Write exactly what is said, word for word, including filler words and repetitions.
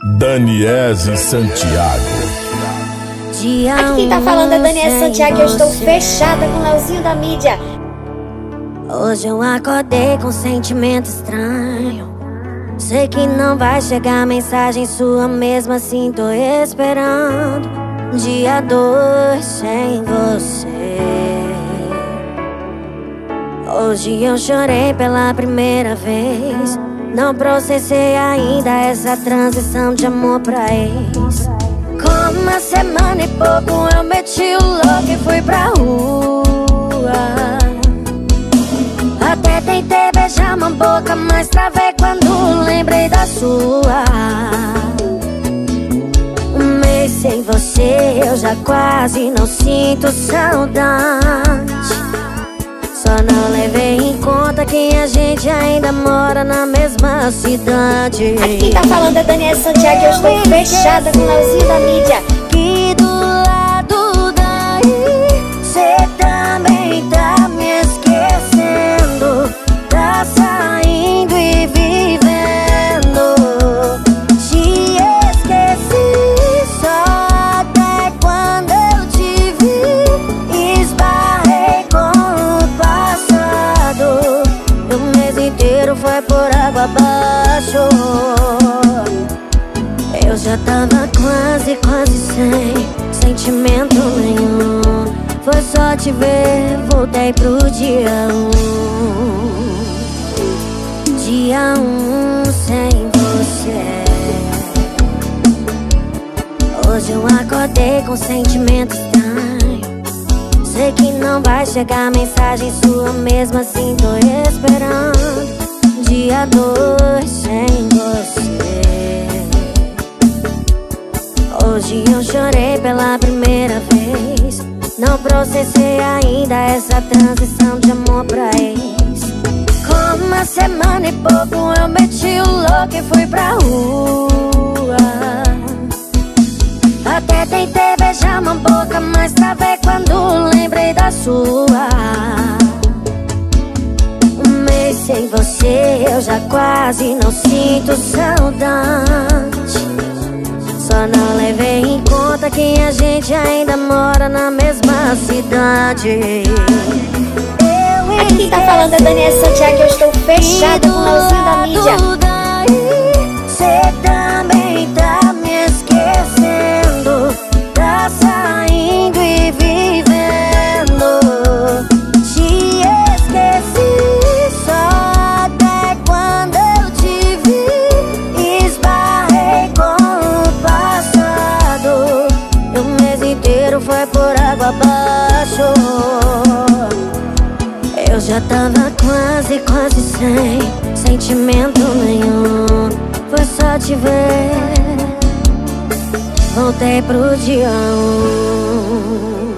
Daniese Santiago. Aqui quem tá falando é Daniese Santiago e eu estou fechada com o Leozinho da mídia. Hoje eu acordei com um sentimento estranho. Sei que não vai chegar mensagem sua, mesmo assim tô esperando. Dia dois sem você. Hoje eu chorei pela primeira vez. Não processei ainda essa transição de amor pra ex. Com uma semana e pouco eu meti o louco e fui pra rua. Até tentei beijar uma boca, mas travei quando lembrei da sua. Um mês sem você eu já quase não sinto saudade. Só não levei em conta que a gente ainda mora na mesma cidade. Aqui quem tá falando é Daniese Santiago e eu estou fechada com o Leozinho da mídia. Que do lado daí cê também tá me esquecendo. Tá saindo e vivendo. Te esqueci só até quando eu te vi. Esbarrei com o passado. O mês inteiro foi por água abaixo. Eu já tava quase, quase sem sentimento nenhum. Foi só te ver, voltei pro dia um. Dia um sem você. Hoje eu acordei com sentimento estranho. Sei que não vai chegar mensagem sua, mesmo assim tô esperando. Dia dois sem você. Hoje eu chorei pela primeira vez. Não processei ainda essa transição de amor pra ex. Com uma semana e pouco eu meti o louco e fui pra rua. Até tentei beijar uma boca, mas travei quando lembrei da sua. Um mês sem você eu já quase não sinto saudade. Só não levei em conta que a gente ainda mora na mesma cidade. Eu Aqui quem tá falando é Daniese Santiago e eu estou fechada com o Leozinho da mídia. Cê também tá me esquecendo. Tá saindo e vivendo. Te esqueci só até quando eu te vi. Esbarrei com o passado. O mês inteiro foi por água abaixo. Eu já tava quase, quase sem sentimento nenhum. Foi só te ver, voltei pro dia um.